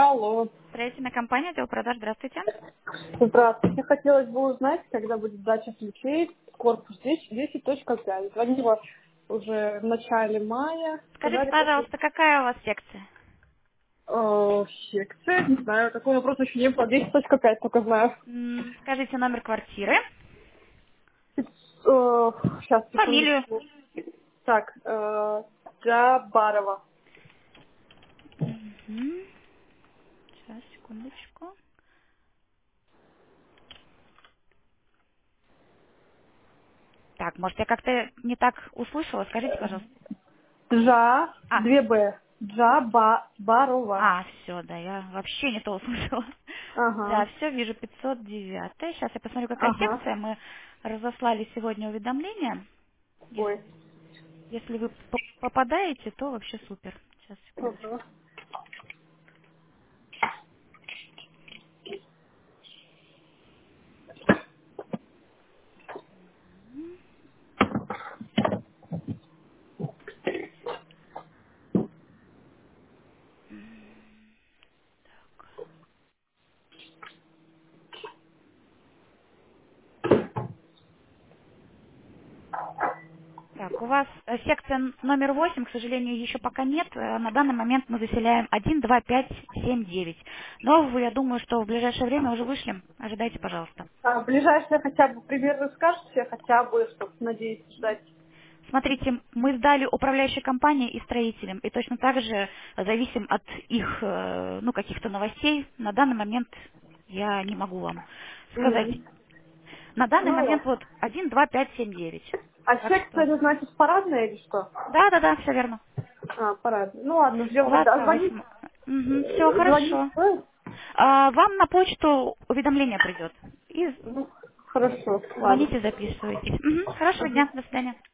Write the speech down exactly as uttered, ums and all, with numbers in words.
Алло. Строительная компания, отдел продаж, здравствуйте. Здравствуйте. Хотелось бы узнать, когда будет сдача ключей, корпус десять точка пять. Звонила уже в начале мая. Скажите, Сказали, после пожалуйста, какая у вас секция? э, секции, не знаю, такой вопрос еще не было. десять точка пять только знаю. М, Скажите номер квартиры, сейчас, фамилию. секундочку. Так, э, Джабарова. Мгм. Сейчас, секундочку. Так, может, я как-то не так услышала? Скажите, пожалуйста. Джа, А, две Б. Джабарова. а, все, да, я вообще не то услышала. Да, Ага, все, вижу пятьсот девять. Сейчас я посмотрю, какая ага. секция. Мы разослали сегодня уведомление. Ес- Ой. Если вы п- попадаете, то вообще супер. Сейчас, секундочку. Ага. Так, у вас э, секция н- номер восемь, к сожалению, еще пока нет. Э, На данный момент мы заселяем один, два, пять, семь, девять. Но вы, я думаю, что в ближайшее время уже вышлем. Ожидайте, пожалуйста. А ближайшее хотя бы примерно скажете, хотя бы, чтобы, надеюсь, ждать. Смотрите, мы сдали управляющей компании и строителям, и точно так же зависим от их, э, ну, каких-то новостей. На данный момент я не могу вам сказать. Мгм. На данный Ну момент ладно. вот один, два, пять, семь, девять. А Так секция что, это значит парадная или что? да, да, да, все верно. А, парадная. Ну ладно, ждем У вас тогда. А звонить, восемь. Все звонить хорошо. стоит? А, вам на почту уведомление придет. И Ну, хорошо, ладно. звоните, записывайтесь. Мгм. Хорошего Ага. дня. До свидания.